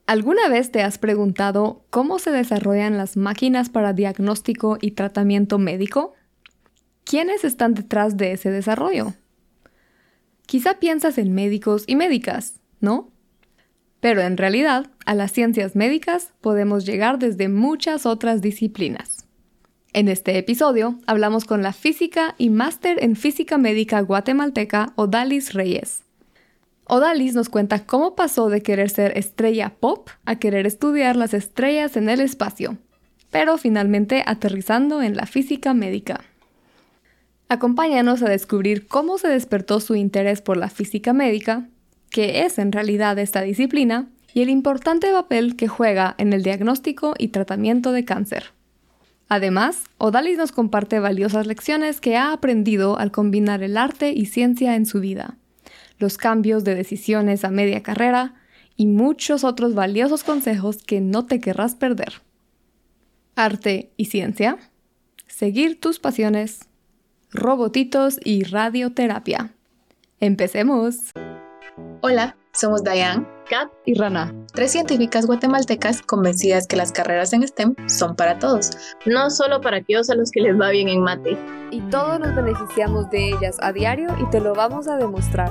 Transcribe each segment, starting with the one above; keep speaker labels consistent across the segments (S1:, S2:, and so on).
S1: ¿Alguna vez te has preguntado cómo se desarrollan las máquinas para diagnóstico y tratamiento médico? ¿Quiénes están detrás de ese desarrollo? Quizá piensas en médicos y médicas, ¿no? Pero en realidad, a las ciencias médicas podemos llegar desde muchas otras disciplinas. En este episodio hablamos con la física y máster en física médica guatemalteca Odalis Reyes. Odalis nos cuenta cómo pasó de querer ser estrella pop a querer estudiar las estrellas en el espacio, pero finalmente aterrizando en la física médica. Acompáñanos a descubrir cómo se despertó su interés por la física médica, qué es en realidad esta disciplina y el importante papel que juega en el diagnóstico y tratamiento de cáncer. Además, Odalis nos comparte valiosas lecciones que ha aprendido al combinar el arte y ciencia en su vida, los cambios de decisiones a media carrera y muchos otros valiosos consejos que no te querrás perder. Arte y ciencia, seguir tus pasiones, robotitos y radioterapia. ¡Empecemos!
S2: Hola, somos Dayan,
S1: Kat y Rana,
S2: 3 científicas guatemaltecas convencidas que las carreras en STEM son para todos,
S3: no solo para aquellos a los que les va bien en mate.
S1: Y todos nos beneficiamos de ellas a diario y te lo vamos a demostrar.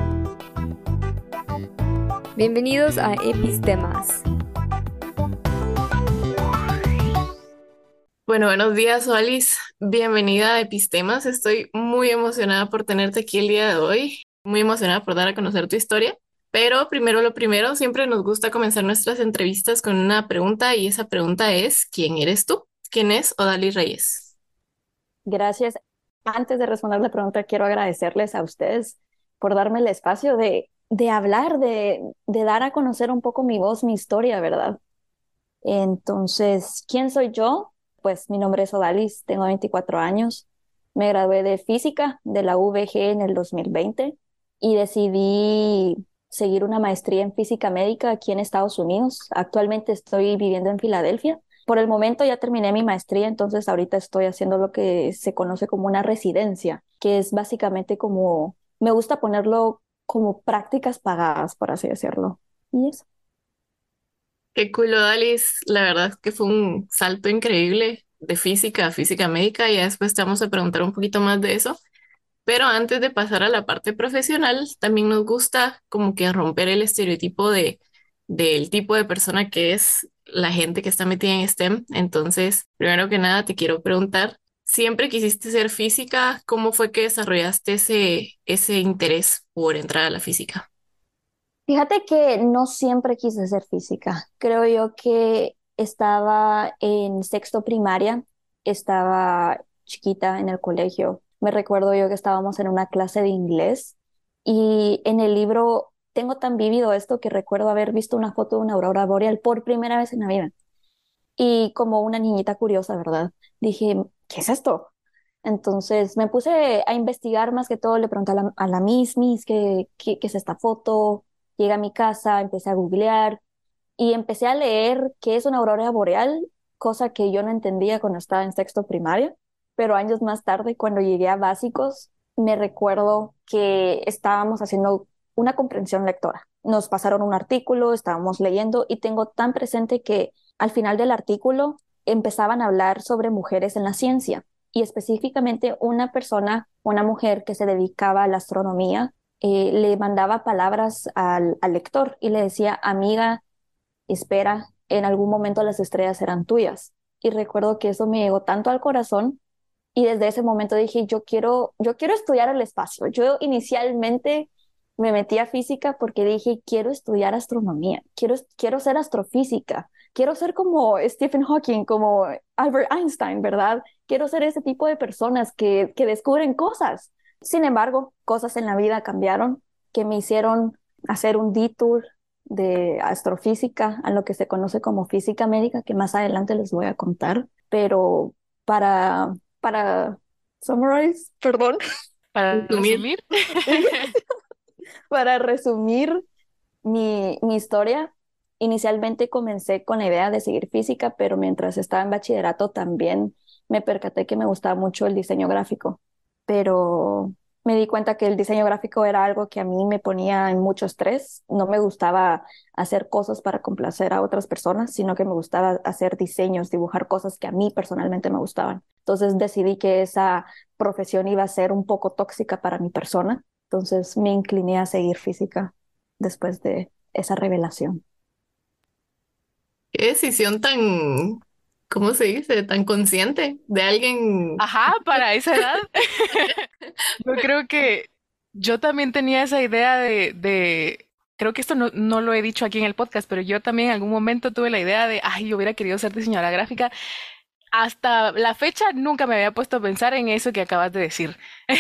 S1: Bienvenidos a Epistemas.
S3: Bueno, buenos días, Odalis. Bienvenida a Epistemas. Estoy muy emocionada por tenerte aquí el día de hoy. Muy emocionada por dar a conocer tu historia. Pero primero lo primero, siempre nos gusta comenzar nuestras entrevistas con una pregunta y esa pregunta es, ¿quién eres tú? ¿Quién es Odalis Reyes?
S4: Gracias. Antes de responder la pregunta, quiero agradecerles a ustedes por darme el espacio de hablar, de dar a conocer un poco mi voz, mi historia, ¿verdad? Entonces, ¿quién soy yo? Pues mi nombre es Odalis, tengo 24 años. Me gradué de física de la UVG en el 2020 y decidí seguir una maestría en física médica aquí en Estados Unidos. Actualmente estoy viviendo en Filadelfia. Por el momento ya terminé mi maestría, entonces ahorita estoy haciendo lo que se conoce como una residencia, que es básicamente como, me gusta ponerlo como prácticas pagadas, por así decirlo. Y eso.
S3: Qué cool, Odalis. La verdad es que fue un salto increíble de física a física médica y ya después te vamos a preguntar un poquito más de eso. Pero antes de pasar a la parte profesional, también nos gusta como que romper el estereotipo del tipo de persona que es la gente que está metida en STEM. Entonces, primero que nada, te quiero preguntar, ¿siempre quisiste ser física? ¿Cómo fue que desarrollaste ese interés por entrar a la física?
S4: Fíjate que no siempre quise ser física. Creo yo que estaba en sexto primaria, estaba chiquita en el colegio. Me recuerdo yo que estábamos en una clase de inglés y en el libro tengo tan vívido esto que recuerdo haber visto una foto de una aurora boreal por primera vez en la vida. Y como una niñita curiosa, ¿verdad? Dije, ¿qué es esto? Entonces me puse a investigar más que todo, le pregunté a la Miss, ¿qué es esta foto? Llegué a mi casa, empecé a googlear y empecé a leer qué es una aurora boreal, cosa que yo no entendía cuando estaba en sexto primaria, pero años más tarde, cuando llegué a básicos, me recuerdo que estábamos haciendo una comprensión lectora. Nos pasaron un artículo, estábamos leyendo y tengo tan presente que al final del artículo empezaban a hablar sobre mujeres en la ciencia y específicamente una persona, una mujer que se dedicaba a la astronomía, le mandaba palabras al lector y le decía, amiga, espera, en algún momento las estrellas serán tuyas. Y recuerdo que eso me llegó tanto al corazón y desde ese momento dije, yo quiero estudiar el espacio. Yo inicialmente me metí a física porque dije, quiero estudiar astronomía, quiero ser astrofísica, quiero ser como Stephen Hawking, como Albert Einstein, ¿verdad? Quiero ser ese tipo de personas que descubren cosas. Sin embargo, cosas en la vida cambiaron que me hicieron hacer un detour de astrofísica a lo que se conoce como física médica, que más adelante les voy a contar. Pero para summarize, perdón,
S3: Para resumir.
S4: para resumir mi historia, inicialmente comencé con la idea de seguir física, pero mientras estaba en bachillerato también me percaté que me gustaba mucho el diseño gráfico. Pero me di cuenta que el diseño gráfico era algo que a mí me ponía en mucho estrés. No me gustaba hacer cosas para complacer a otras personas, sino que me gustaba hacer diseños, dibujar cosas que a mí personalmente me gustaban. Entonces decidí que esa profesión iba a ser un poco tóxica para mi persona. Entonces me incliné a seguir física después de esa revelación.
S3: Qué decisión tan, ¿cómo se dice? Tan consciente de alguien.
S5: Ajá, para esa edad. Yo creo que yo también tenía esa idea creo que esto no lo he dicho aquí en el podcast, pero yo también en algún momento tuve la idea de, ay, yo hubiera querido ser diseñadora gráfica. Hasta la fecha nunca me había puesto a pensar en eso que acabas de decir.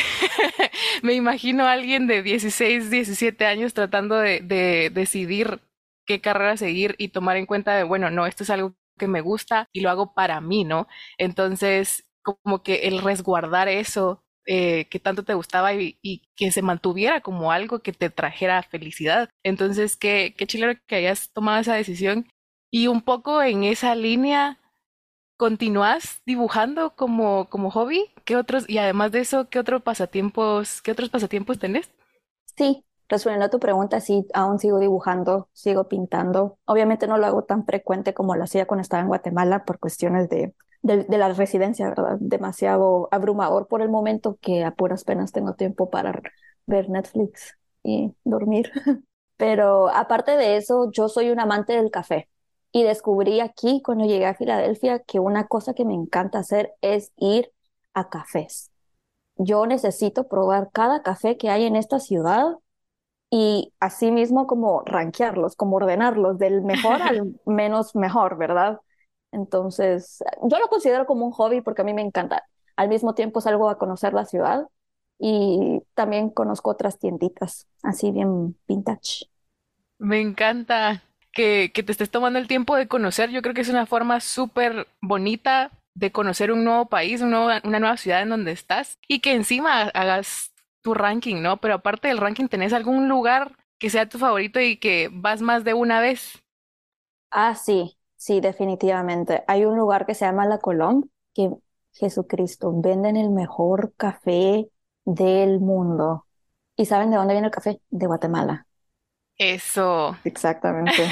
S5: Me imagino a alguien de 16, 17 años tratando de decidir qué carrera seguir y tomar en cuenta de, bueno, no, esto es algo que me gusta y lo hago para mí, ¿no? Entonces, como que el resguardar eso que tanto te gustaba y que se mantuviera como algo que te trajera felicidad. Entonces, qué chilero que hayas tomado esa decisión y un poco en esa línea. ¿Continúas dibujando como hobby? ¿Qué otros, y además de eso, qué otros pasatiempos tenés?
S4: Sí, respondiendo a tu pregunta, sí, aún sigo dibujando, sigo pintando. Obviamente no lo hago tan frecuente como lo hacía cuando estaba en Guatemala por cuestiones de la residencia, ¿verdad? Demasiado abrumador por el momento que a puras penas tengo tiempo para ver Netflix y dormir. Pero aparte de eso, yo soy un amante del café y descubrí aquí cuando llegué a Filadelfia que una cosa que me encanta hacer es ir a cafés. Yo necesito probar cada café que hay en esta ciudad y así mismo como rankearlos, como ordenarlos del mejor al menos mejor, ¿verdad? Entonces, yo lo considero como un hobby porque a mí me encanta. Al mismo tiempo salgo a conocer la ciudad y también conozco otras tienditas, así bien vintage.
S5: Me encanta que te estés tomando el tiempo de conocer. Yo creo que es una forma súper bonita de conocer un nuevo país, una nueva ciudad en donde estás y que encima hagas tu ranking, ¿no? Pero aparte del ranking, ¿tenés algún lugar que sea tu favorito y que vas más de una vez?
S4: Ah, sí, sí, definitivamente. Hay un lugar que se llama La Colombe, que Jesucristo, venden el mejor café del mundo. ¿Y saben de dónde viene el café? De Guatemala.
S5: Eso.
S4: Exactamente.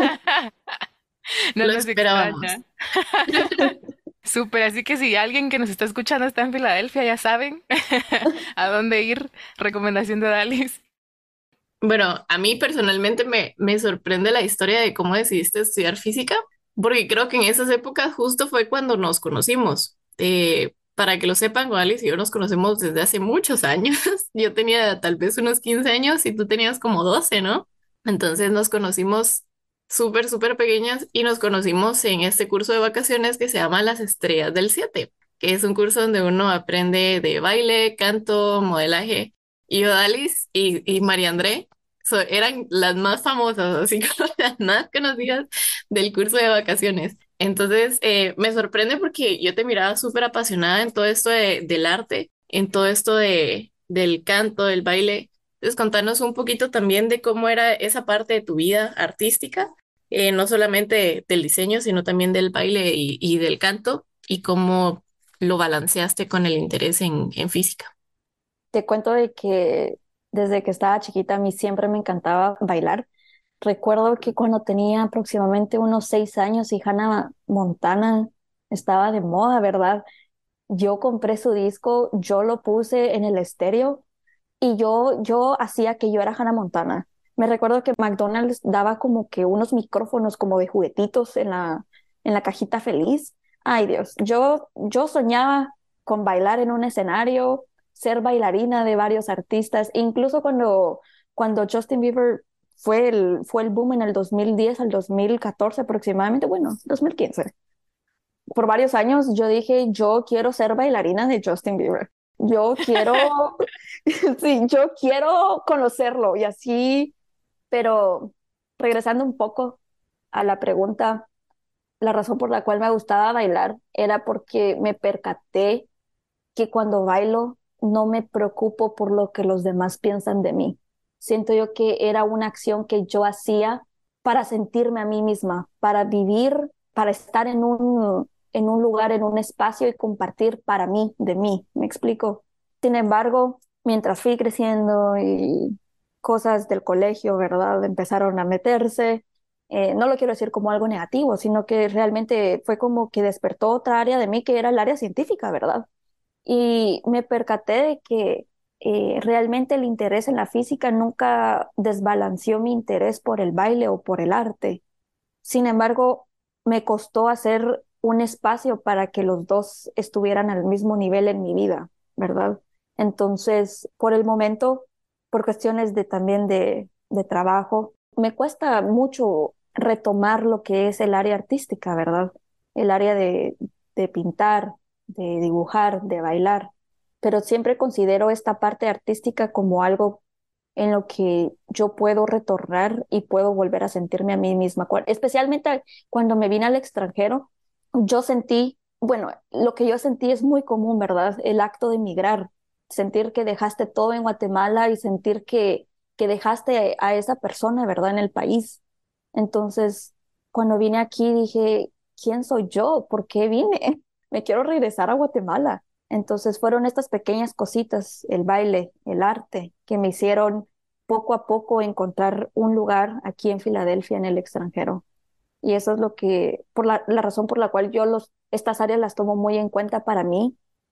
S5: No
S3: Lo
S5: nos
S3: esperábamos.
S5: extraña. Súper, así que si alguien que nos está escuchando está en Filadelfia, ya saben a dónde ir. Recomendación de Dalis.
S3: Bueno, a mí personalmente me sorprende la historia de cómo decidiste estudiar física, porque creo que en esas épocas justo fue cuando nos conocimos. Para que lo sepan, Alice y yo nos conocemos desde hace muchos años. Yo tenía tal vez unos 15 años y tú tenías como 12, ¿no? Entonces nos conocimos súper, súper pequeñas y nos conocimos en este curso de vacaciones que se llama Las Estrellas del Siete, que es un curso donde uno aprende de baile, canto, modelaje. Y Odalis y María André eran las más famosas, así como las más conocidas del curso de vacaciones. Entonces, me sorprende porque yo te miraba súper apasionada en todo esto del arte, en todo esto del canto, del baile. Entonces, contanos un poquito también de cómo era esa parte de tu vida artística, no solamente del diseño, sino también del baile y del canto, y cómo lo balanceaste con el interés en física.
S4: Te cuento de que desde que estaba chiquita a mí siempre me encantaba bailar. Recuerdo que cuando tenía aproximadamente unos 6 años y Hannah Montana estaba de moda, ¿verdad? Yo compré su disco, yo lo puse en el estéreo y yo hacía que yo era Hannah Montana. Me recuerdo que McDonald's daba como que unos micrófonos como de juguetitos en la cajita feliz. Ay, Dios, yo soñaba con bailar en un escenario, ser bailarina de varios artistas, e incluso cuando Justin Bieber fue el boom en el 2010 al 2014 aproximadamente, bueno, 2015 por varios años yo dije, yo quiero ser bailarina de Justin Bieber. Yo quiero, sí, yo quiero conocerlo y así, pero regresando un poco a la pregunta, la razón por la cual me gustaba bailar era porque me percaté que cuando bailo no me preocupo por lo que los demás piensan de mí. Siento yo que era una acción que yo hacía para sentirme a mí misma, para vivir, para estar en un lugar, en un espacio y compartir para mí, de mí. ¿Me explico? Sin embargo, mientras fui creciendo y cosas del colegio, ¿verdad? Empezaron a meterse. No lo quiero decir como algo negativo, sino que realmente fue como que despertó otra área de mí que era el área científica, ¿verdad? Y me percaté de que realmente el interés en la física nunca desbalanceó mi interés por el baile o por el arte. Sin embargo, me costó hacer un espacio para que los dos estuvieran al mismo nivel en mi vida, ¿verdad? Entonces, por el momento, por cuestiones de también de trabajo, me cuesta mucho retomar lo que es el área artística, ¿verdad? El área de pintar, de dibujar, de bailar, pero siempre considero esta parte artística como algo en lo que yo puedo retornar y puedo volver a sentirme a mí misma. Especialmente cuando me vine al extranjero, yo sentí, bueno, lo que yo sentí es muy común, ¿verdad? El acto de emigrar, sentir que dejaste todo en Guatemala y sentir que dejaste a esa persona, ¿verdad? En el país. Entonces, cuando vine aquí dije, ¿quién soy yo? ¿Por qué vine? Me quiero regresar a Guatemala. Entonces fueron estas pequeñas cositas, el baile, el arte, que me hicieron poco a poco encontrar un lugar aquí en Filadelfia, en el extranjero. Y eso es lo que, por la razón por la cual estas áreas las tomo muy en cuenta para mí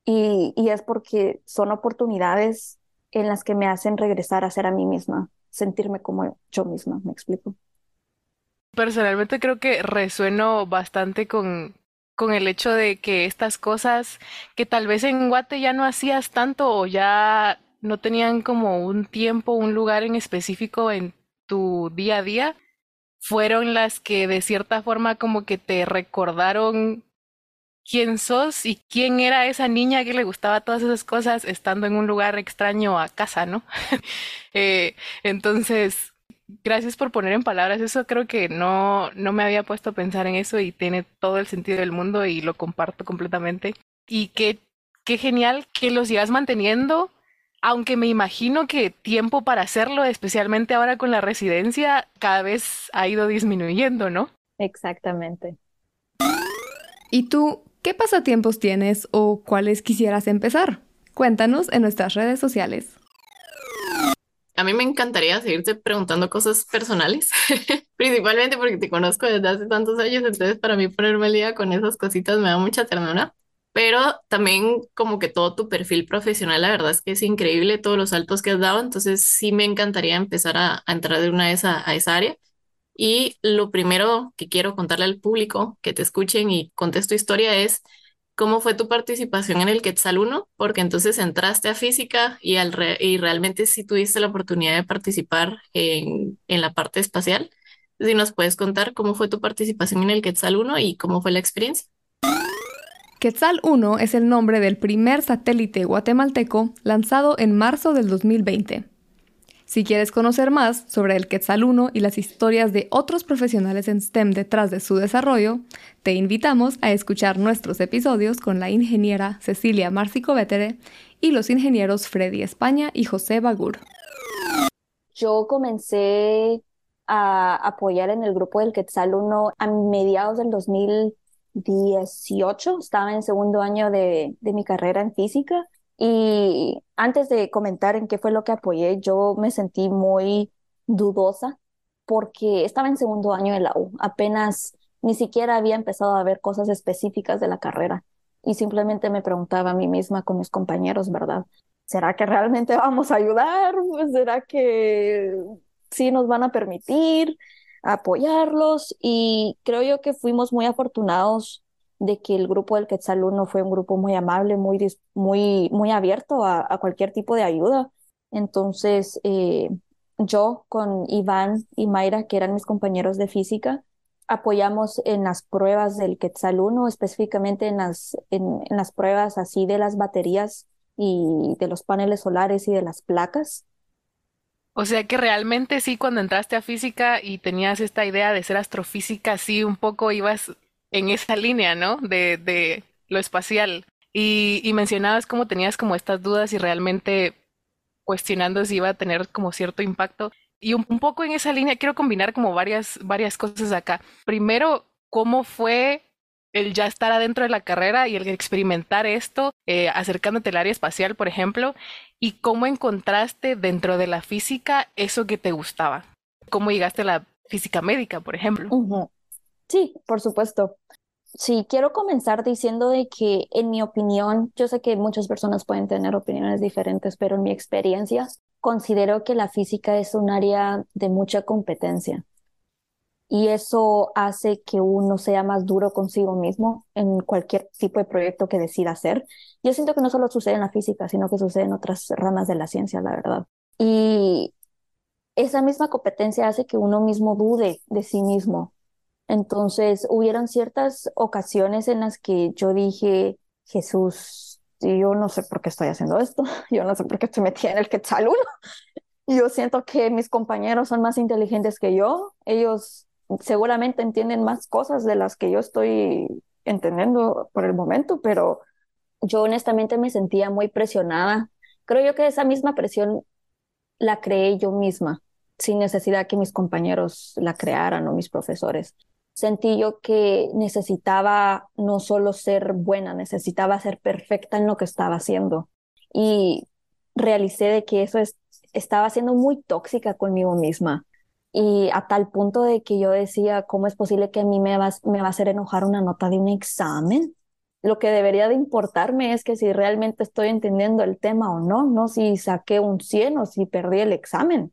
S4: y es porque son oportunidades en las que me hacen regresar a ser a mí misma, sentirme como yo misma, ¿me explico?
S5: Personalmente creo que resueno bastante con el hecho de que estas cosas que tal vez en Guate ya no hacías tanto o ya no tenían como un tiempo, un lugar en específico en tu día a día, fueron las que de cierta forma como que te recordaron quién sos y quién era esa niña que le gustaba todas esas cosas estando en un lugar extraño a casa, ¿no? Entonces, gracias por poner en palabras eso. Creo que no me había puesto a pensar en eso y tiene todo el sentido del mundo y lo comparto completamente. Y qué genial que lo sigas manteniendo, aunque me imagino que tiempo para hacerlo, especialmente ahora con la residencia, cada vez ha ido disminuyendo, ¿no?
S4: Exactamente.
S1: ¿Y tú qué pasatiempos tienes o cuáles quisieras empezar? Cuéntanos en nuestras redes sociales.
S3: A mí me encantaría seguirte preguntando cosas personales, principalmente porque te conozco desde hace tantos años, entonces para mí ponerme al día con esas cositas me da mucha ternura, pero también como que todo tu perfil profesional, la verdad es que es increíble todos los saltos que has dado, entonces sí me encantaría empezar a entrar de una vez a esa área. Y lo primero que quiero contarle al público, que te escuchen y contes tu historia es cómo fue tu participación en el Quetzal 1, porque entonces entraste a física y realmente sí tuviste la oportunidad de participar en la parte espacial. Si nos puedes contar cómo fue tu participación en el Quetzal 1 y cómo fue la experiencia.
S1: Quetzal 1 es el nombre del primer satélite guatemalteco lanzado en marzo del 2020. Si quieres conocer más sobre el Quetzal 1 y las historias de otros profesionales en STEM detrás de su desarrollo, te invitamos a escuchar nuestros episodios con la ingeniera Cecilia Márcico Vétere y los ingenieros Freddy España y José Bagur.
S4: Yo comencé a apoyar en el grupo del Quetzal 1 a mediados del 2018. Estaba en segundo año de mi carrera en física. Y antes de comentar en qué fue lo que apoyé, yo me sentí muy dudosa porque estaba en segundo año de la U. Apenas ni siquiera había empezado a ver cosas específicas de la carrera. Y simplemente me preguntaba a mí misma con mis compañeros, ¿verdad? ¿Será que realmente vamos a ayudar? ¿Será que sí nos van a permitir apoyarlos? Y creo yo que fuimos muy afortunados de que el grupo del Quetzal 1 fue un grupo muy amable, muy abierto a cualquier tipo de ayuda. Entonces, yo con Iván y Mayra, que eran mis compañeros de física, apoyamos en las pruebas del Quetzal 1, específicamente en las pruebas así de las baterías y de los paneles solares y de las placas.
S5: O sea que realmente sí, cuando entraste a física y tenías esta idea de ser astrofísica, sí un poco ibas en esa línea, ¿no? De lo espacial. Y mencionabas cómo tenías como estas dudas y realmente cuestionando si iba a tener como cierto impacto. Y un poco en esa línea quiero combinar como varias cosas acá. Primero, ¿cómo fue el ya estar adentro de la carrera y el experimentar esto, acercándote al área espacial, por ejemplo? ¿Y cómo encontraste dentro de la física eso que te gustaba? ¿Cómo llegaste a la física médica, por ejemplo?
S4: Ujú. Sí, por supuesto. Sí, quiero comenzar diciendo de que en mi opinión, yo sé que muchas personas pueden tener opiniones diferentes, pero en mi experiencia considero que la física es un área de mucha competencia y eso hace que uno sea más duro consigo mismo en cualquier tipo de proyecto que decida hacer. Yo siento que no solo sucede en la física, sino que sucede en otras ramas de la ciencia, la verdad. Y esa misma competencia hace que uno mismo dude de sí mismo. Entonces, hubieron ciertas ocasiones en las que yo dije, Jesús, yo no sé por qué estoy haciendo esto, yo no sé por qué estoy metida en el Quetzal 1. Yo siento que mis compañeros son más inteligentes que yo, ellos seguramente entienden más cosas de las que yo estoy entendiendo por el momento, pero yo honestamente me sentía muy presionada. Creo yo que esa misma presión la creé yo misma, sin necesidad que mis compañeros la crearan o mis profesores. Sentí yo que necesitaba no solo ser buena, necesitaba ser perfecta en lo que estaba haciendo. Y realicé de que estaba siendo muy tóxica conmigo misma. Y a tal punto de que yo decía, ¿cómo es posible que a mí me va a hacer enojar una nota de un examen? Lo que debería de importarme es que si realmente estoy entendiendo el tema o no, no si saqué un 100 o si perdí el examen.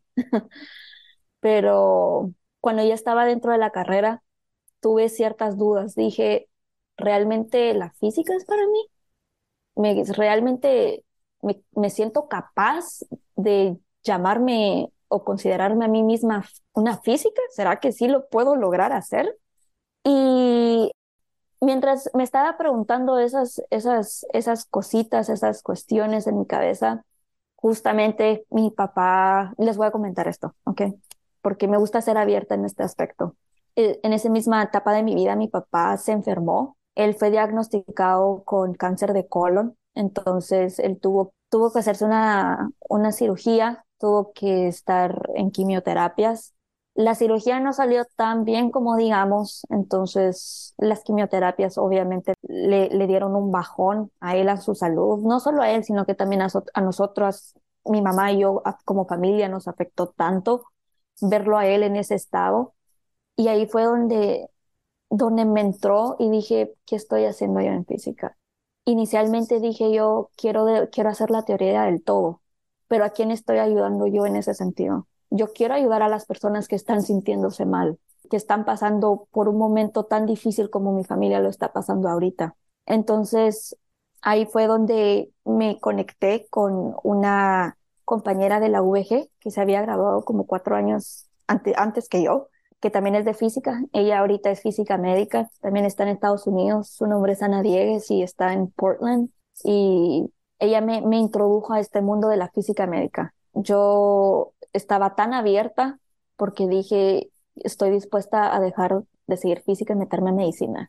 S4: Pero cuando ya estaba dentro de la carrera, tuve ciertas dudas. Dije, ¿realmente la física es para mí? ¿Realmente me siento capaz de llamarme o considerarme a mí misma una física? ¿Será que sí lo puedo lograr hacer? Y mientras me estaba preguntando esas cositas, esas cuestiones en mi cabeza, justamente mi papá, les voy a comentar esto, ¿ok? Porque me gusta ser abierta en este aspecto. En esa misma etapa de mi vida, mi papá se enfermó. Él fue diagnosticado con cáncer de colon, entonces él tuvo que hacerse una cirugía, tuvo que estar en quimioterapias. La cirugía no salió tan bien como digamos, entonces las quimioterapias obviamente le dieron un bajón a él, a su salud, no solo a él, sino que también a nosotros, mi mamá y yo como familia nos afectó tanto verlo a él en ese estado. Y ahí fue donde me entró y dije, ¿qué estoy haciendo yo en física? Inicialmente dije yo, quiero hacer la teoría del todo, pero ¿a quién estoy ayudando yo en ese sentido? Yo quiero ayudar a las personas que están sintiéndose mal, que están pasando por un momento tan difícil como mi familia lo está pasando ahorita. Entonces, ahí fue donde me conecté con una compañera de la UVG que se había graduado como 4 años antes que yo, que también es de física. Ella ahorita es física médica, también está en Estados Unidos. Su nombre es Ana Diegues y está en Portland. Y ella me introdujo a este mundo de la física médica. Yo estaba tan abierta porque dije, estoy dispuesta a dejar de seguir física y meterme en medicina.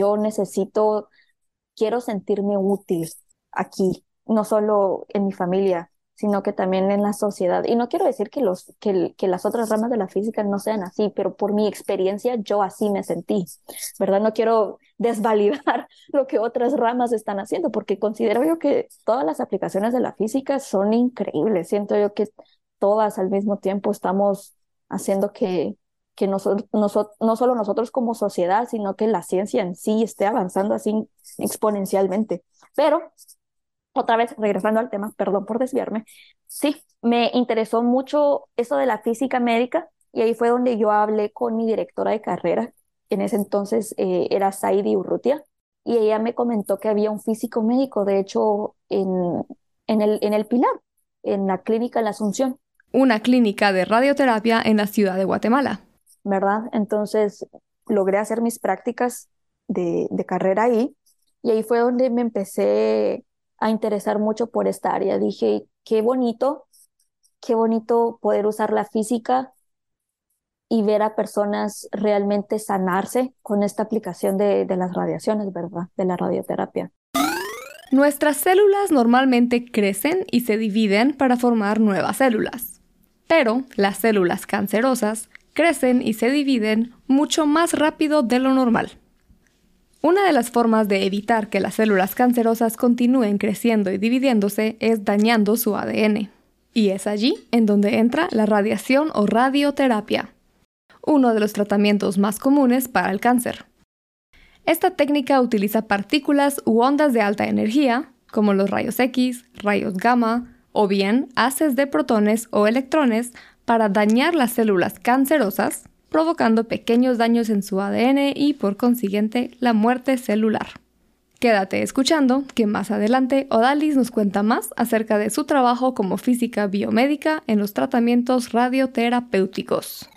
S4: Quiero sentirme útil aquí, no solo en mi familia, sino que también en la sociedad. Y no quiero decir que las otras ramas de la física no sean así, pero por mi experiencia yo así me sentí, ¿verdad? No quiero desvalidar lo que otras ramas están haciendo, porque considero yo que todas las aplicaciones de la física son increíbles. Siento yo que todas al mismo tiempo estamos haciendo que no solo nosotros como sociedad, sino que la ciencia en sí esté avanzando así exponencialmente. Pero otra vez, regresando al tema, perdón por desviarme, sí, me interesó mucho eso de la física médica y ahí fue donde yo hablé con mi directora de carrera, en ese entonces era Saidi Urrutia, y ella me comentó que había un físico médico, de hecho, en el Pilar, en la clínica en la Asunción.
S1: Una clínica de radioterapia en la ciudad de Guatemala.
S4: ¿Verdad? Entonces logré hacer mis prácticas de carrera ahí y ahí fue donde me empecé a interesar mucho por esta área. Dije, qué bonito poder usar la física y ver a personas realmente sanarse con esta aplicación de las radiaciones, ¿verdad? De la radioterapia.
S1: Nuestras células normalmente crecen y se dividen para formar nuevas células, pero las células cancerosas crecen y se dividen mucho más rápido de lo normal. Una de las formas de evitar que las células cancerosas continúen creciendo y dividiéndose es dañando su ADN. Y es allí en donde entra la radiación o radioterapia, uno de los tratamientos más comunes para el cáncer. Esta técnica utiliza partículas u ondas de alta energía, como los rayos X, rayos gamma, o bien haces de protones o electrones para dañar las células cancerosas, provocando pequeños daños en su ADN y, por consiguiente, la muerte celular. Quédate escuchando, que más adelante Odalis nos cuenta más acerca de su trabajo como física biomédica en los tratamientos radioterapéuticos.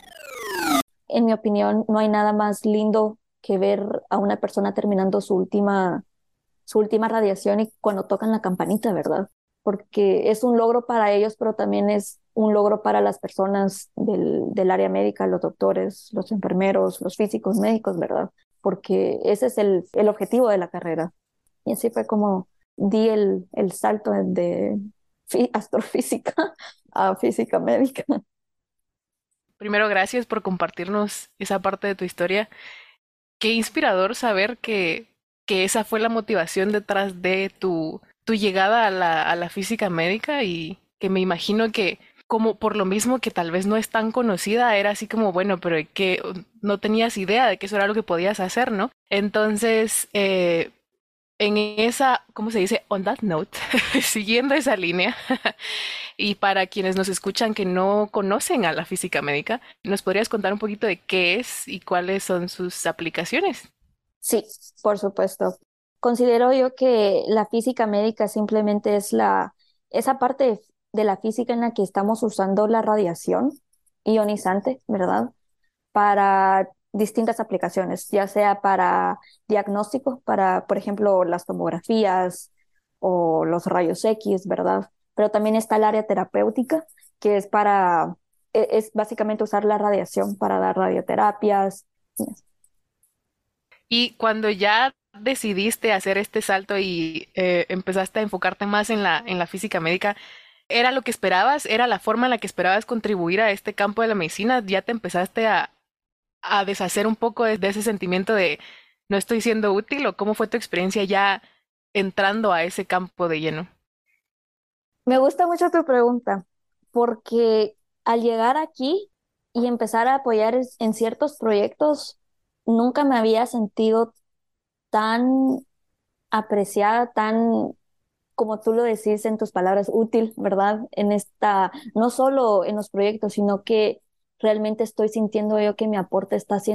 S4: En mi opinión, no hay nada más lindo que ver a una persona terminando su última radiación y cuando tocan la campanita, ¿verdad? Porque es un logro para ellos, pero también es un logro para las personas del área médica, los doctores, los enfermeros, los físicos médicos, ¿verdad? Porque ese es el objetivo de la carrera. Y así fue como di el salto de astrofísica a física médica.
S5: Primero, gracias por compartirnos esa parte de tu historia. Qué inspirador saber que esa fue la motivación detrás de tu llegada a la física médica y que me imagino que como por lo mismo que tal vez no es tan conocida, era así como, bueno, pero que no tenías idea de que eso era lo que podías hacer, ¿no? Entonces, en esa, ¿cómo se dice? On that note, siguiendo esa línea, y para quienes nos escuchan que no conocen a la física médica, ¿nos podrías contar un poquito de qué es y cuáles son sus aplicaciones?
S4: Sí, por supuesto. Considero yo que la física médica simplemente es esa parte de la física en la que estamos usando la radiación ionizante, ¿verdad? Para distintas aplicaciones, ya sea para diagnóstico, para, por ejemplo, las tomografías o los rayos X, ¿verdad? Pero también está el área terapéutica, que es básicamente usar la radiación para dar radioterapias.
S5: Y cuando ya decidiste hacer este salto y empezaste a enfocarte más en la física médica, ¿era lo que esperabas? ¿Era la forma en la que esperabas contribuir a este campo de la medicina? ¿Ya te empezaste a deshacer un poco de ese sentimiento de no estoy siendo útil? ¿O cómo fue tu experiencia ya entrando a ese campo de lleno?
S4: Me gusta mucho tu pregunta, porque al llegar aquí y empezar a apoyar en ciertos proyectos, nunca me había sentido tan apreciada, tan, como tú lo decís en tus palabras, útil, ¿verdad? No solo en los proyectos, sino que realmente estoy sintiendo yo que mi aporte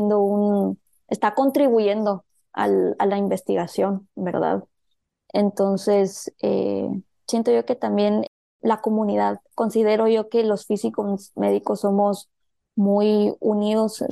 S4: está contribuyendo a la investigación, ¿verdad? Entonces, siento yo que también la comunidad, considero yo que los físicos médicos somos muy unidos,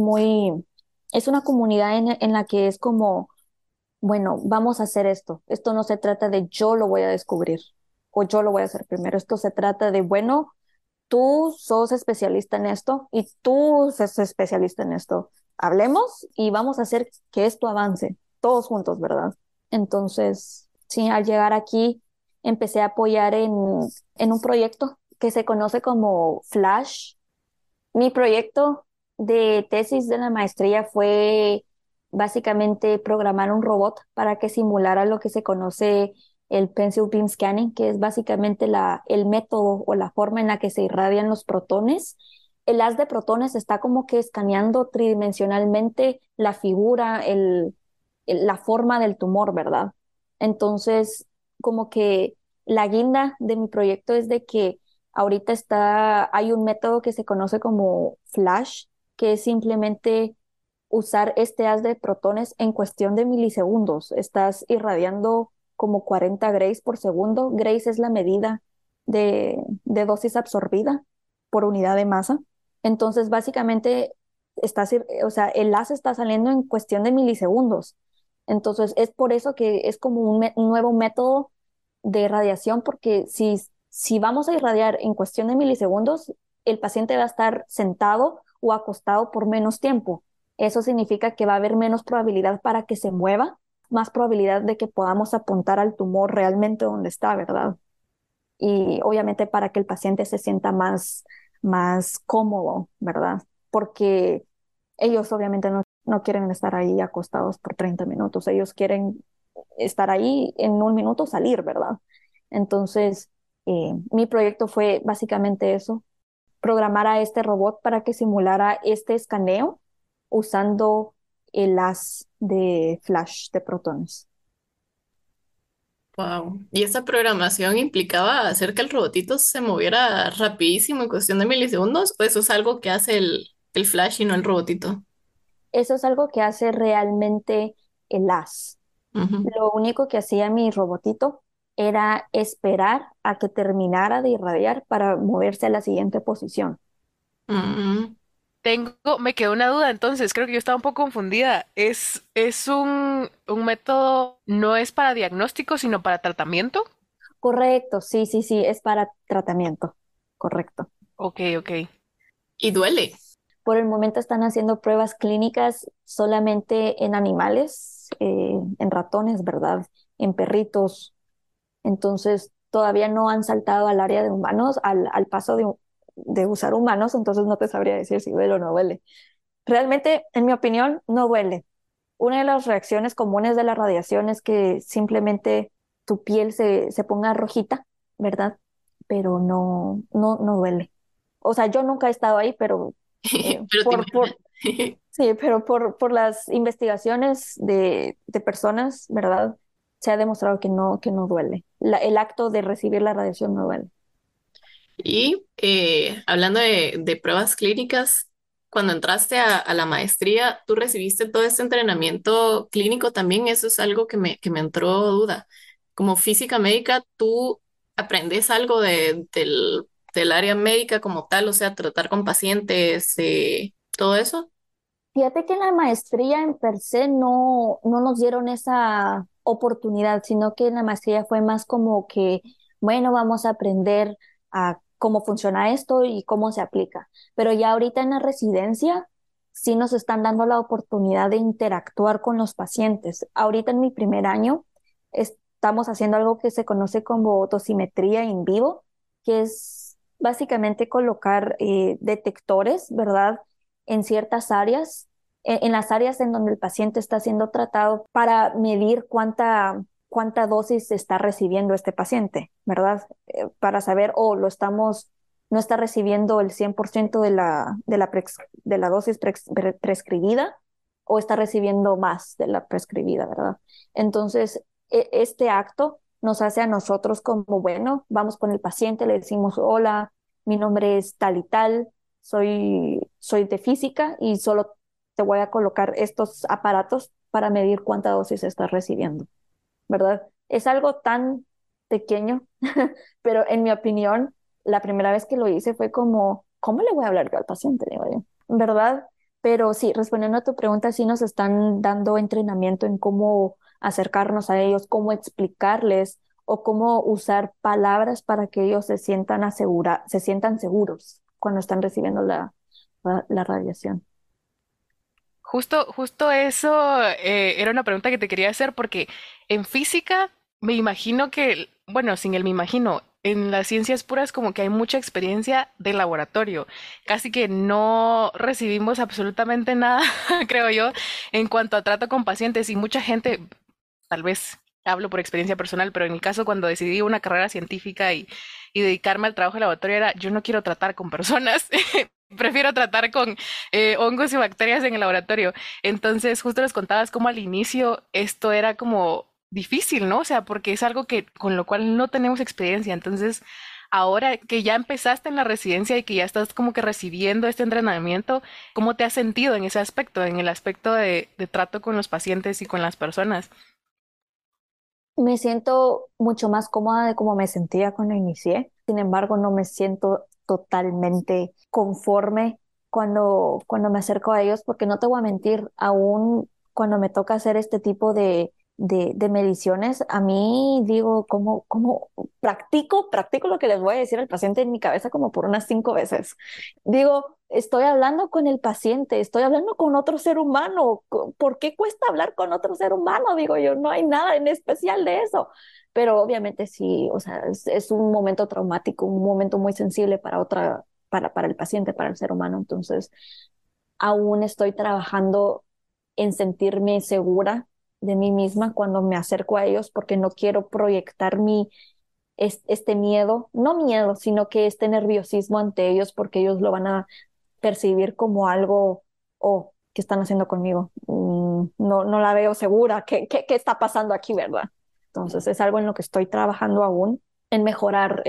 S4: es una comunidad en la que es como, bueno, vamos a hacer esto. Esto no se trata de yo lo voy a descubrir o yo lo voy a hacer primero. Esto se trata de, bueno, tú sos especialista en esto y tú sos especialista en esto. Hablemos y vamos a hacer que esto avance, todos juntos, ¿verdad? Entonces, sí, al llegar aquí empecé a apoyar en un proyecto que se conoce como Flash. Mi proyecto de tesis de la maestría fue básicamente programar un robot para que simulara lo que se conoce el pencil beam scanning, que es básicamente el método o la forma en la que se irradian los protones. El haz de protones está como que escaneando tridimensionalmente la figura, la forma del tumor, ¿verdad? Entonces, como que la guinda de mi proyecto es de que ahorita hay un método que se conoce como flash, que es simplemente usar este haz de protones en cuestión de milisegundos. Estás irradiando como 40 grays por segundo. Grays es la medida de dosis absorbida por unidad de masa. Entonces, básicamente, o sea, el haz está saliendo en cuestión de milisegundos. Entonces, es por eso que es como un nuevo método de radiación, porque si vamos a irradiar en cuestión de milisegundos, el paciente va a estar sentado o acostado por menos tiempo. Eso significa que va a haber menos probabilidad para que se mueva, más probabilidad de que podamos apuntar al tumor realmente donde está, ¿verdad? Y obviamente para que el paciente se sienta más cómodo, ¿verdad? Porque ellos obviamente no no quieren estar ahí acostados por 30 minutos, ellos quieren estar ahí en un minuto, salir, ¿verdad? Entonces, mi proyecto fue básicamente eso, programar a este robot para que simulara este escaneo usando el haz de flash de protones.
S3: Wow. ¿Y esa programación implicaba hacer que el robotito se moviera rapidísimo en cuestión de milisegundos? ¿O eso es algo que hace el Flash y no el robotito?
S4: Eso es algo que hace realmente el haz.
S3: Ujú.
S4: Lo único que hacía mi robotito era esperar a que terminara de irradiar para moverse a la siguiente posición.
S3: Mm.
S5: Me quedó una duda, entonces creo que yo estaba un poco confundida. Es un método, no es para diagnóstico, sino para tratamiento?
S4: Correcto, sí, sí, sí, es para tratamiento. Correcto.
S5: Ok, ok.
S3: Y duele.
S4: Por el momento están haciendo pruebas clínicas solamente en animales, en ratones, ¿verdad? En perritos. Entonces, todavía no han saltado al área de humanos, al paso de usar humanos, entonces no te sabría decir si duele o no duele. Realmente, en mi opinión, no duele. Una de las reacciones comunes de la radiación es que simplemente tu piel se ponga rojita, ¿verdad? Pero no duele. O sea, yo nunca he estado ahí, pero
S3: Pero te imaginas.
S4: sí, pero por las investigaciones de personas, ¿verdad? Se ha demostrado que no duele. El acto de recibir la radiación no duele.
S3: Y hablando de pruebas clínicas, cuando entraste a la maestría, ¿tú recibiste todo este entrenamiento clínico también? Eso es algo que me entró duda. Como física médica, ¿tú aprendes algo del área médica como tal? O sea, tratar con pacientes, todo eso.
S4: Fíjate que en la maestría en per se no nos dieron esa oportunidad, sino que en la maestría fue más como que, bueno, vamos a aprender a cómo funciona esto y cómo se aplica. Pero ya ahorita en la residencia sí nos están dando la oportunidad de interactuar con los pacientes. Ahorita en mi primer año estamos haciendo algo que se conoce como dosimetría in vivo, que es básicamente colocar detectores, ¿verdad? En ciertas áreas, en las áreas en donde el paciente está siendo tratado para medir cuánta dosis está recibiendo este paciente, ¿verdad? Para saber, no está recibiendo el 100% de la dosis prescribida o está recibiendo más de la prescribida, ¿verdad? Entonces, este acto nos hace a nosotros como, bueno, vamos con el paciente, le decimos, hola, mi nombre es tal y tal, soy de física y solo te voy a colocar estos aparatos para medir cuánta dosis estás recibiendo, ¿verdad? Es algo tan pequeño, pero en mi opinión, la primera vez que lo hice fue como, ¿cómo le voy a hablar yo al paciente? Digo yo, ¿verdad? Pero sí, respondiendo a tu pregunta, sí nos están dando entrenamiento en cómo acercarnos a ellos, cómo explicarles o cómo usar palabras para que ellos se sientan seguros cuando están recibiendo la radiación.
S5: Justo eso era una pregunta que te quería hacer porque en física me imagino que, bueno, sin el me imagino, en las ciencias puras como que hay mucha experiencia de laboratorio. Casi que no recibimos absolutamente nada, creo yo, en cuanto a trato con pacientes y mucha gente, tal vez hablo por experiencia personal, pero en mi caso cuando decidí una carrera científica y dedicarme al trabajo de laboratorio era, yo no quiero tratar con personas, prefiero tratar con hongos y bacterias en el laboratorio. Entonces, justo les contabas cómo al inicio esto era como difícil, ¿no? O sea, porque es algo que con lo cual no tenemos experiencia. Entonces, ahora que ya empezaste en la residencia y que ya estás como que recibiendo este entrenamiento, ¿cómo te has sentido en ese aspecto, en el aspecto de trato con los pacientes y con las personas?
S4: Me siento mucho más cómoda de cómo me sentía cuando inicié. Sin embargo, no me siento totalmente conforme cuando me acerco a ellos, porque no te voy a mentir, aún cuando me toca hacer este tipo de mediciones, a mí digo, ¿cómo practico lo que les voy a decir al paciente en mi cabeza como por unas 5 veces? Digo, estoy hablando con el paciente, estoy hablando con otro ser humano. ¿Por qué cuesta hablar con otro ser humano? Digo yo, no hay nada en especial de eso. Pero obviamente sí, o sea, es un momento traumático, un momento muy sensible para el paciente, para el ser humano. Entonces, aún estoy trabajando en sentirme segura de mí misma cuando me acerco a ellos, porque no quiero proyectar este miedo, no miedo, sino que este nerviosismo ante ellos, porque ellos lo van a percibir como algo, oh, ¿qué están haciendo conmigo? No, no la veo segura. ¿Qué está pasando aquí, verdad? Entonces es algo en lo que estoy trabajando aún, en mejorar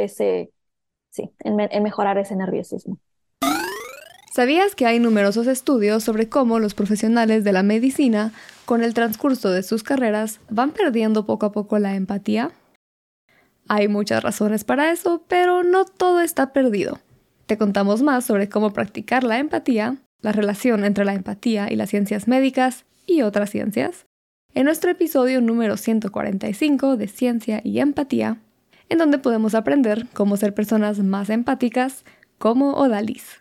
S4: en mejorar ese nerviosismo.
S1: ¿Sabías que hay numerosos estudios sobre cómo los profesionales de la medicina, con el transcurso de sus carreras, van perdiendo poco a poco la empatía? Hay muchas razones para eso, pero no todo está perdido. Te contamos más sobre cómo practicar la empatía, la relación entre la empatía y las ciencias médicas y otras ciencias, en nuestro episodio número 145 de Ciencia y Empatía, en donde podemos aprender cómo ser personas más empáticas como Odalis.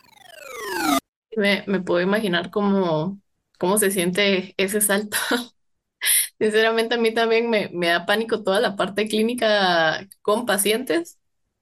S3: Me puedo imaginar cómo se siente ese salto. Sinceramente, a mí también me da pánico toda la parte clínica con pacientes,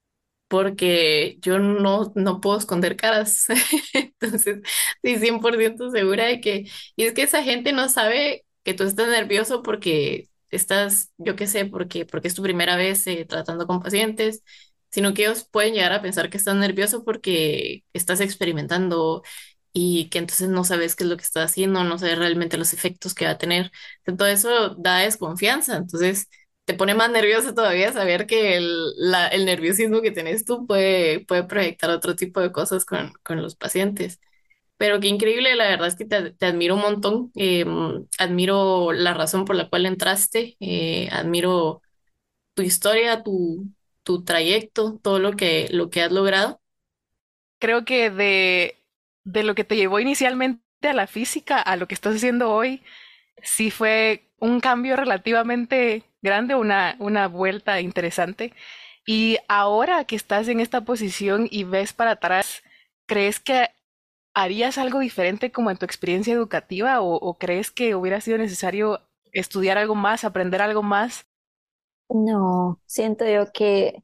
S3: porque yo no puedo esconder caras. Entonces, sí, 100% segura de que... Y es que esa gente no sabe que tú estás nervioso porque estás, yo qué sé, porque es tu primera vez tratando con pacientes, sino que ellos pueden llegar a pensar que estás nervioso porque estás experimentando y que entonces no sabes qué es lo que estás haciendo, no sabes realmente los efectos que va a tener. Todo eso da desconfianza. Entonces te pone más nervioso todavía saber que el nerviosismo que tenés tú puede proyectar otro tipo de cosas con los pacientes. Pero qué increíble, la verdad es que te admiro un montón. Admiro la razón por la cual entraste, admiro tu historia, tu trayecto, todo lo que has logrado.
S5: Creo que de lo que te llevó inicialmente a la física a lo que estás haciendo hoy, sí fue un cambio relativamente grande, una vuelta interesante. Y ahora que estás en esta posición y ves para atrás, ¿crees que harías algo diferente como en tu experiencia educativa o crees que hubiera sido necesario estudiar algo más, aprender algo más?
S4: No, siento yo que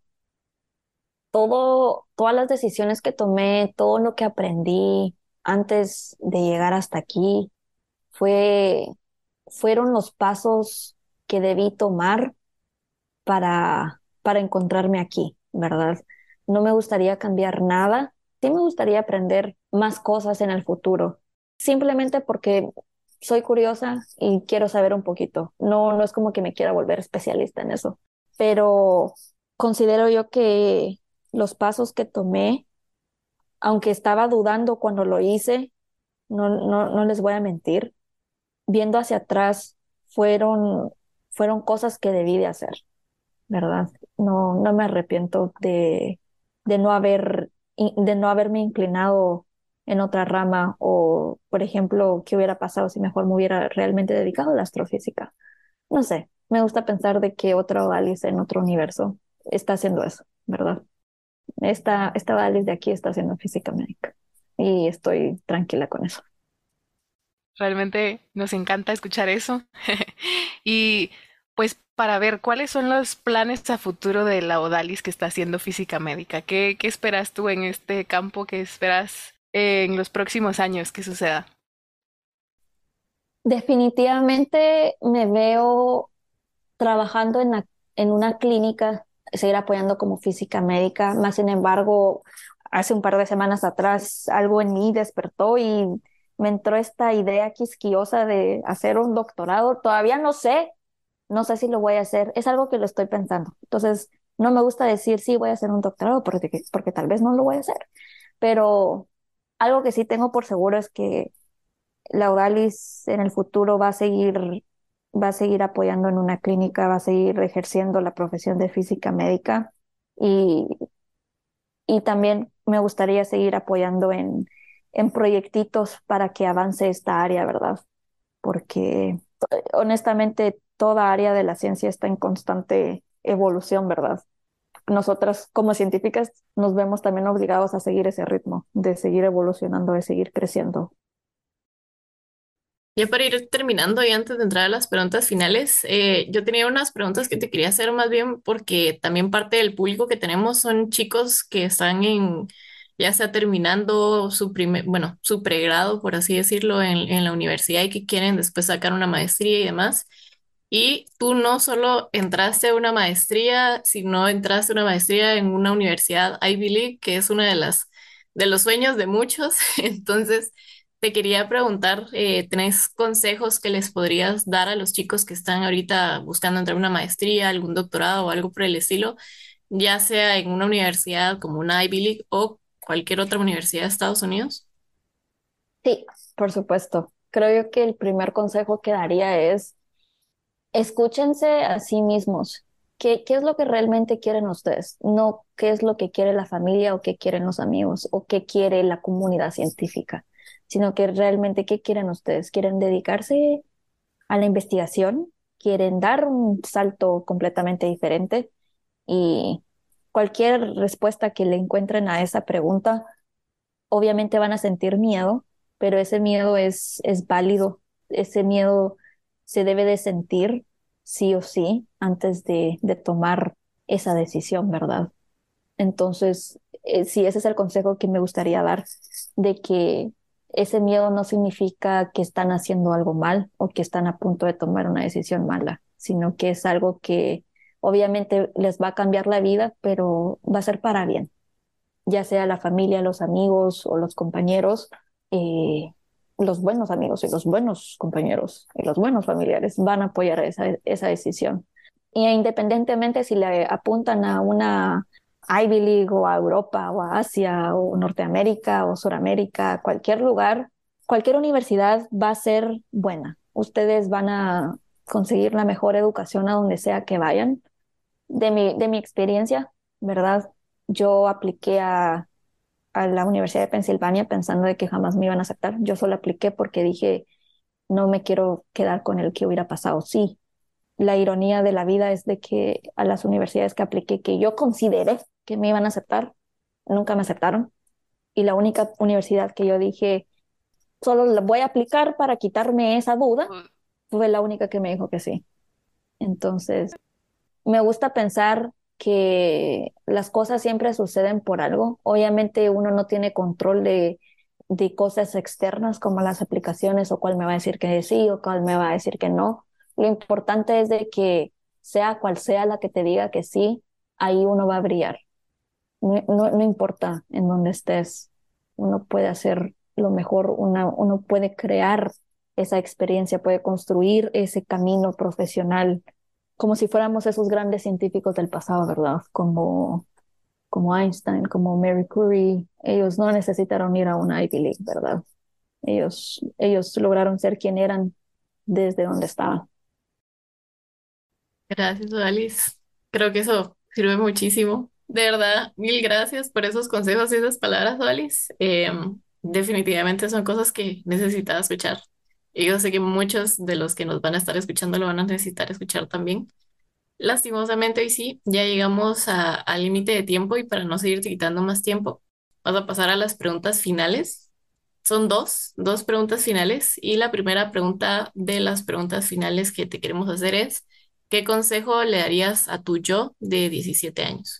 S4: todas las decisiones que tomé, todo lo que aprendí antes de llegar hasta aquí, fue, fueron los pasos que debí tomar para encontrarme aquí, ¿verdad? No me gustaría cambiar nada. Sí me gustaría aprender más cosas en el futuro, simplemente porque soy curiosa y quiero saber un poquito. No, no es como que me quiera volver especialista en eso, pero considero yo que los pasos que tomé, aunque estaba dudando cuando lo hice, no les voy a mentir, viendo hacia atrás, fueron cosas que debí de hacer, ¿verdad? No, no me arrepiento de no de no haberme inclinado en otra rama o, por ejemplo, qué hubiera pasado si mejor me hubiera realmente dedicado a la astrofísica. No sé, me gusta pensar de que otra Alice en otro universo está haciendo eso, ¿verdad? Esta Alice de aquí está haciendo física médica y estoy tranquila con eso.
S5: Realmente nos encanta escuchar eso. Y pues para ver cuáles son los planes a futuro de la Odalis que está haciendo física médica. ¿Qué esperas tú en este campo? ¿Qué esperas en los próximos años que suceda?
S4: Definitivamente me veo trabajando en una clínica, seguir apoyando como física médica. Más sin embargo, hace un par de semanas atrás algo en mí despertó y me entró esta idea quisquillosa de hacer un doctorado. Todavía no sé si lo voy a hacer. Es algo que lo estoy pensando. Entonces, no me gusta decir sí voy a hacer un doctorado porque tal vez no lo voy a hacer. Pero algo que sí tengo por seguro es que Laudalis en el futuro va a seguir apoyando en una clínica, va a seguir ejerciendo la profesión de física médica y, y también me gustaría seguir apoyando en proyectitos para que avance esta área, ¿verdad? Porque honestamente toda área de la ciencia está en constante evolución, ¿verdad? Nosotras como científicas nos vemos también obligados a seguir ese ritmo, de seguir evolucionando, de seguir creciendo.
S3: Ya para ir terminando y antes de entrar a las preguntas finales, yo tenía unas preguntas que te quería hacer más bien porque también parte del público que tenemos son chicos que están ya sea terminando su bueno, su pregrado, por así decirlo, en la universidad y que quieren después sacar una maestría y demás. Y tú no solo entraste a una maestría, sino entraste a una maestría en una universidad Ivy League, que es una de de los sueños de muchos. Entonces, te quería preguntar, ¿tenés consejos que les podrías dar a los chicos que están ahorita buscando entrar a una maestría, algún doctorado o algo por el estilo, ya sea en una universidad como una Ivy League o cualquier otra universidad de Estados Unidos?
S4: Sí, por supuesto. Creo yo que el primer consejo que daría es escúchense a sí mismos. ¿Qué es lo que realmente quieren ustedes? No qué es lo que quiere la familia o qué quieren los amigos o qué quiere la comunidad científica, sino que realmente qué quieren ustedes. ¿Quieren dedicarse a la investigación? ¿Quieren dar un salto completamente diferente? Y cualquier respuesta que le encuentren a esa pregunta, obviamente van a sentir miedo, pero ese miedo es válido. Ese miedo se debe de sentir sí o sí antes de tomar esa decisión, ¿verdad? Entonces, sí, ese es el consejo que me gustaría dar, de que ese miedo no significa que están haciendo algo mal o que están a punto de tomar una decisión mala, sino que es algo que obviamente les va a cambiar la vida, pero va a ser para bien, ya sea la familia, los amigos o los compañeros, eh, los buenos amigos y los buenos compañeros y los buenos familiares van a apoyar esa decisión. Y independientemente si le apuntan a una Ivy League o a Europa o a Asia o Norteamérica o Suramérica, cualquier lugar, cualquier universidad va a ser buena. Ustedes van a conseguir la mejor educación a donde sea que vayan. De mi experiencia, ¿verdad? Yo apliqué a la Universidad de Pensilvania pensando de que jamás me iban a aceptar. Yo solo apliqué porque dije, no me quiero quedar con el que hubiera pasado. Sí, la ironía de la vida es de que a las universidades que apliqué, que yo consideré que me iban a aceptar, nunca me aceptaron. Y la única universidad que yo dije, solo la voy a aplicar para quitarme esa duda, fue la única que me dijo que sí. Entonces, me gusta pensar que las cosas siempre suceden por algo. Obviamente uno no tiene control de cosas externas como las aplicaciones o cuál me va a decir que sí o cuál me va a decir que no. Lo importante es de que sea cual sea la que te diga que sí, ahí uno va a brillar. No importa en dónde estés, uno puede hacer lo mejor, uno puede crear esa experiencia, puede construir ese camino profesional, como si fuéramos esos grandes científicos del pasado, ¿verdad? Como Einstein, como Marie Curie. Ellos no necesitaron ir a una Ivy League, ¿verdad? Ellos lograron ser quien eran desde donde estaban.
S3: Gracias, Alice. Creo que eso sirve muchísimo. De verdad, mil gracias por esos consejos y esas palabras, Alice. Definitivamente son cosas que necesitaba escuchar. Y yo sé que muchos de los que nos van a estar escuchando lo van a necesitar escuchar también. Lastimosamente, hoy sí, ya llegamos al límite de tiempo y para no seguirte quitando más tiempo, vamos a pasar a las preguntas finales. Son dos preguntas finales y la primera pregunta de las preguntas finales que te queremos hacer es, ¿qué consejo le darías a tu yo de 17 años?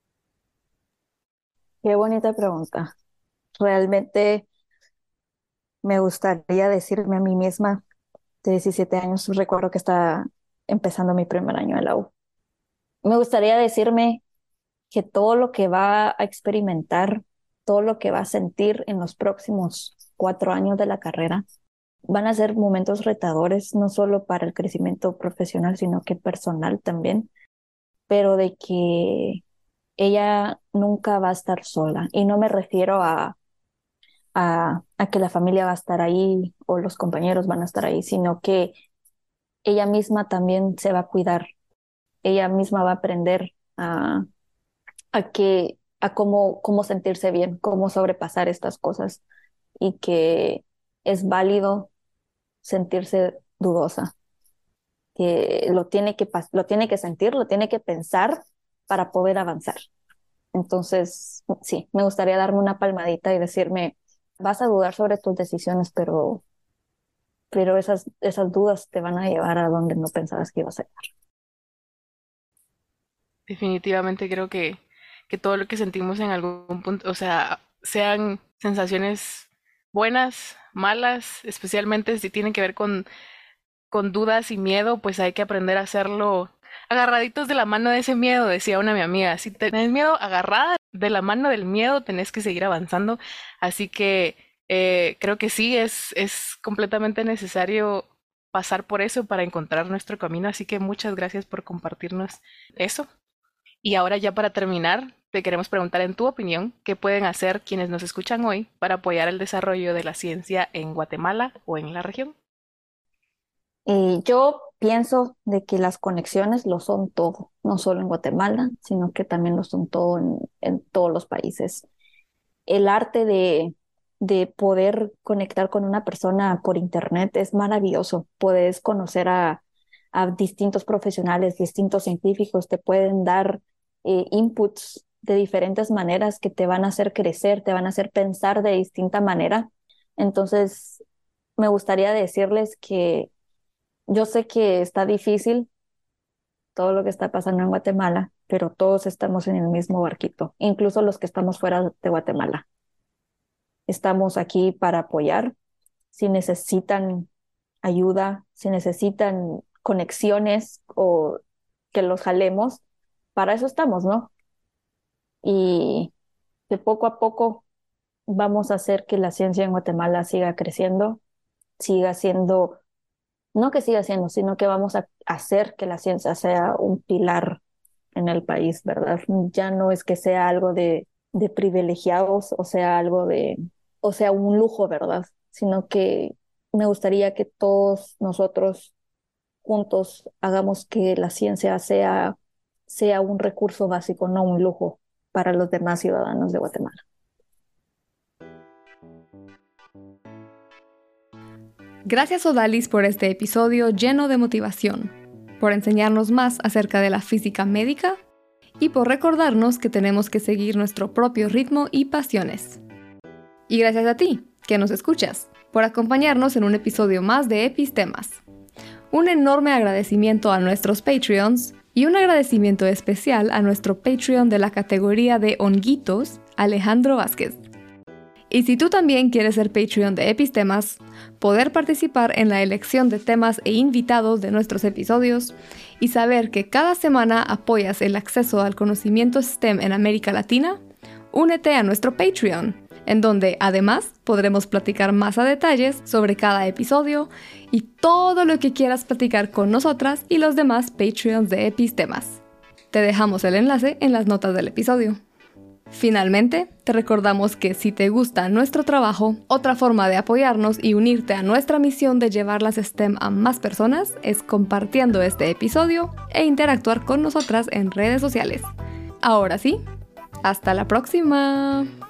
S4: Qué bonita pregunta. Realmente me gustaría decirme a mí misma de 17 años, recuerdo que estaba empezando mi primer año de la U. Me gustaría decirme que todo lo que va a experimentar, todo lo que va a sentir en los próximos 4 años de la carrera, van a ser momentos retadores, no solo para el crecimiento profesional, sino que personal también, pero de que ella nunca va a estar sola. Y no me refiero a que la familia va a estar ahí o los compañeros van a estar ahí, sino que ella misma también se va a cuidar, ella misma va a aprender a cómo sentirse bien, cómo sobrepasar estas cosas y que es válido sentirse dudosa, que lo tiene que sentir, lo tiene que pensar para poder avanzar. Entonces, sí, me gustaría darme una palmadita y decirme, vas a dudar sobre tus decisiones, pero esas dudas te van a llevar a donde no pensabas que ibas a ir.
S5: Definitivamente creo que todo lo que sentimos en algún punto, o sea, sean sensaciones buenas, malas, especialmente si tienen que ver con dudas y miedo, pues hay que aprender a hacerlo agarraditos de la mano de ese miedo, decía una mi amiga. Si tenés miedo, agarrada de la mano del miedo, tenés que seguir avanzando. Así que creo que sí, es completamente necesario pasar por eso para encontrar nuestro camino. Así que muchas gracias por compartirnos eso. Y ahora ya para terminar, te queremos preguntar en tu opinión, ¿qué pueden hacer quienes nos escuchan hoy para apoyar el desarrollo de la ciencia en Guatemala o en la región?
S4: Yo pienso de que las conexiones lo son todo, no solo en Guatemala, sino que también lo son todo en todos los países. El arte de poder conectar con una persona por internet es maravilloso. Puedes conocer a distintos profesionales, distintos científicos, te pueden dar inputs de diferentes maneras que te van a hacer crecer, te van a hacer pensar de distinta manera. Entonces, me gustaría decirles que yo sé que está difícil todo lo que está pasando en Guatemala, pero todos estamos en el mismo barquito, incluso los que estamos fuera de Guatemala. Estamos aquí para apoyar. Si necesitan ayuda, si necesitan conexiones o que los jalemos, para eso estamos, ¿no? Y de poco a poco vamos a hacer que la ciencia en Guatemala siga creciendo, siga siendo, no que siga siendo, sino que vamos a hacer que la ciencia sea un pilar en el país, ¿verdad? Ya no es que sea algo de privilegiados, o sea, o sea, un lujo, ¿verdad? Sino que me gustaría que todos nosotros juntos hagamos que la ciencia sea un recurso básico, no un lujo para los demás ciudadanos de Guatemala.
S1: Gracias Odalis por este episodio lleno de motivación, por enseñarnos más acerca de la física médica y por recordarnos que tenemos que seguir nuestro propio ritmo y pasiones. Y gracias a ti, que nos escuchas, por acompañarnos en un episodio más de Epistemas. Un enorme agradecimiento a nuestros Patreons y un agradecimiento especial a nuestro Patreon de la categoría de Honguitos, Alejandro Vázquez. Y si tú también quieres ser Patreon de Epistemas, poder participar en la elección de temas e invitados de nuestros episodios y saber que cada semana apoyas el acceso al conocimiento STEM en América Latina, únete a nuestro Patreon, en donde además podremos platicar más a detalles sobre cada episodio y todo lo que quieras platicar con nosotras y los demás Patreons de Epistemas. Te dejamos el enlace en las notas del episodio. Finalmente, te recordamos que si te gusta nuestro trabajo, otra forma de apoyarnos y unirte a nuestra misión de llevar las STEM a más personas es compartiendo este episodio e interactuar con nosotras en redes sociales. Ahora sí, ¡hasta la próxima!